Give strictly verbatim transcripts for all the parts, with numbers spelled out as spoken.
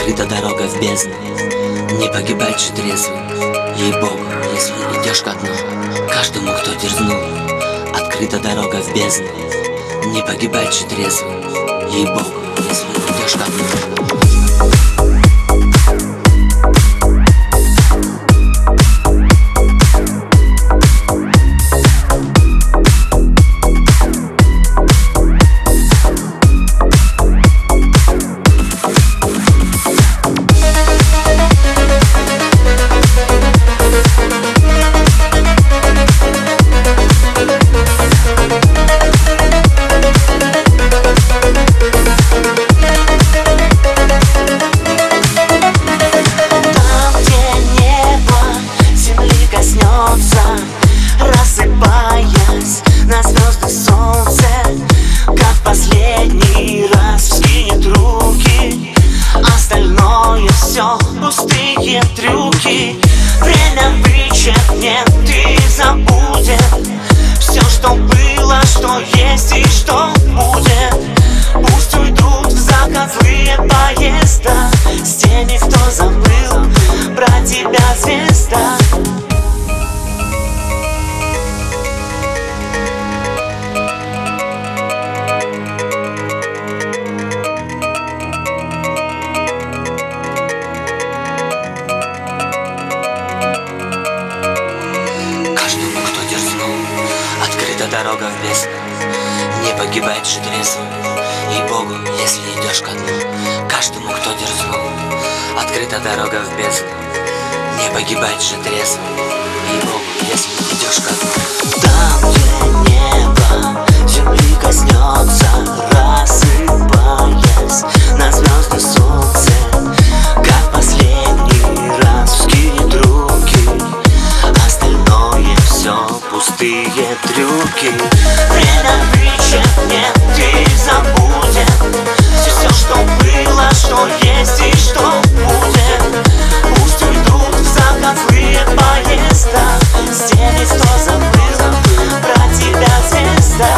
Открыта дорога в бездну, не погибать же трезвым. Ей-богу, если идешь ко дну, каждому, кто дерзнул. Открыта дорога в бездну, не погибать же трезвым. Ей-богу, если идешь ко дну. Рассыпаясь на звезды солнце, как последний раз вскинет руки. Остальное все пустые трюки. Время вычеркнет и забудет все, что было, что есть и что будет. Пусть уйдут в закат злые поезда с теми, кто забыл про тебя, звезда. Открыта дорога в бездну, не погибать же трезвым. Ей-богу, если идешь ко дну, каждому, кто дерзнул. Открыта дорога в бездну, не погибать же трезвым. Ей-богу, если идешь ко дну. Там, где небо земли коснется, рассыпаясь на звезды солнце, как последний раз вскинет руки. Остальное все пустые трюки. Время вычеркнет и забудет все, что было, что есть и что будет. Пусть уйдут в закат злые поезда с теми, кто забыл про тебя, звезда.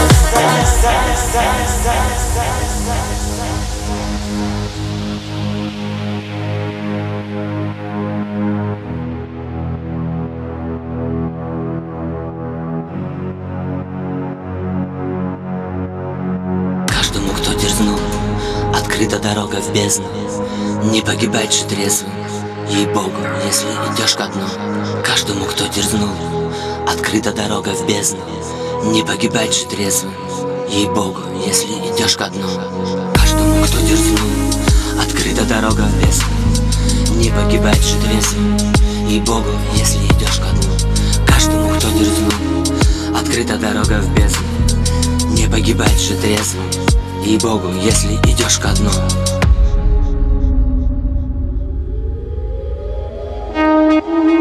Каждому, кто дерзнул, открыта дорога в бездну, не погибать же трезвым. Ей-богу, если идешь ко дну, каждому, кто дерзнул. Открыта дорога в бездну, не погибать же трезвым. Ей-богу, если идешь ко дну, каждому, кто дерзнул. Открыта дорога в бездну, не погибать же трезвым. Ей-богу, если идешь ко дну, каждому, кто дерзнул. Открыта дорога в бездну, не погибать же трезвым. Ей-богу, если идешь ко дну.